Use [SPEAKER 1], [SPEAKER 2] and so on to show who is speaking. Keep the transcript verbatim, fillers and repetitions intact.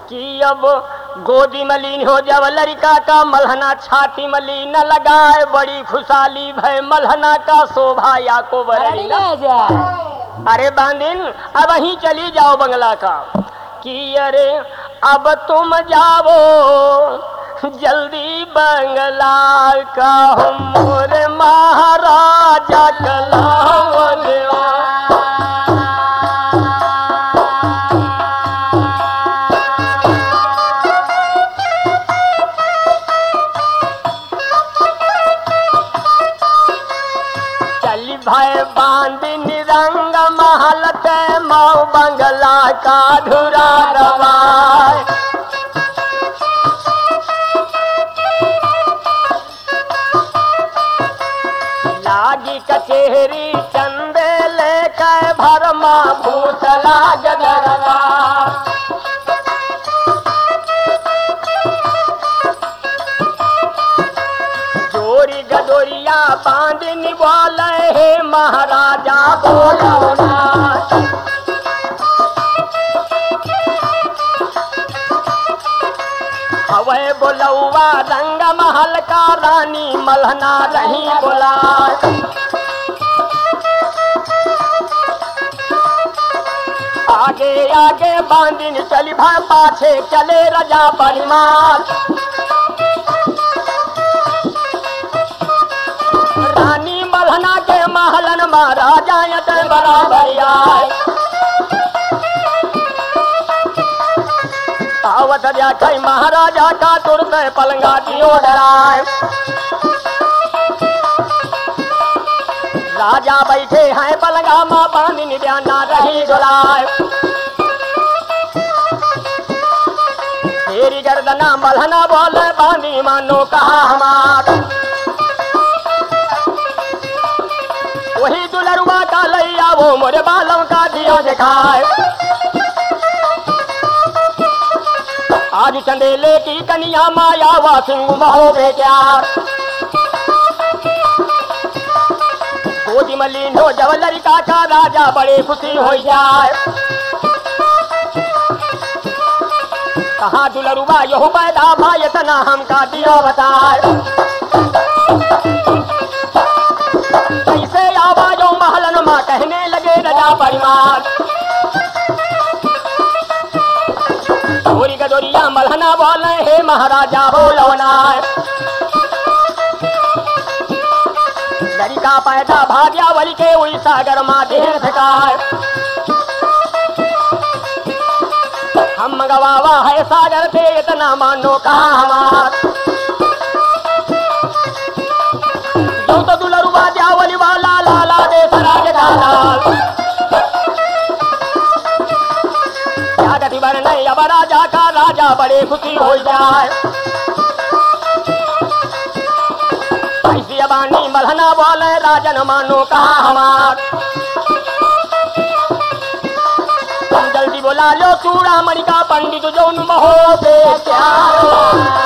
[SPEAKER 1] कि अब गोदी में लीन हो जब लड़का का मलहना छाती में लीन लगाए बड़ी खुशहाली भय मलहना का शोभा या को बरड़ी अरे बांदिन अब वहीं चली जाओ बंगला का कि अरे अब तुम जाओ जल्दी बंगला का मोरे महाराजा कलावन भाई बांदिन रंग महल ते माऊ बंगला का धुरा रवाय लागी कचेरी चंदे लेकर भरमा भूतला गदरवा जोरी गदोरिया बांदिन बोले हे महाराजा बोलो ना हवे बोलौवा रंग महल का रानी मलहना रही बोला आगे आगे बांदिन चली भाई पाछे चले रजा परिमाल रानी मलहना के महलन महाराजा यत बराबर आए आवत कई महाराजा का तुरंत पलंगा दियो डराए राजा बैठे हैं पलंगा माँ बांदिन बयाना रही डोलाए तेरी गर्दना मलहना बोले बांदी मानो कहा हमार वही दुलरुआ का लैया वो मोरे बालों का दिया दिखाए आज चंदेले की कन्या माया वा सिंह महो बेचा गोदी मलीन हो जब लड़का का राजा बड़े खुशी हो जाए कहा दुलरुआ यहू पैदा भाई तना हमका दिया बताए कैसे आवाजों महलन माँ कहने लगे रजा परिमार गोरी गदोरिया मलहना बोले हे महाराजा बोलो ना लड़का पैदा भाग्या वली के उई सागर माँ देर थकाए हम गवावा है सागर पे इतना मानो कहा हमार जो तो दुलरुआ जावली वाला लाला दे सराज का लाल क्या गति बरने अब राजा का राजा बड़े खुशी हो जाए ऐसी अबानी मलहना बोले राजन मानो कहा हमार तुम जल्दी बोला लो चूड़ा मणि का पंडित जो महो पे प्यार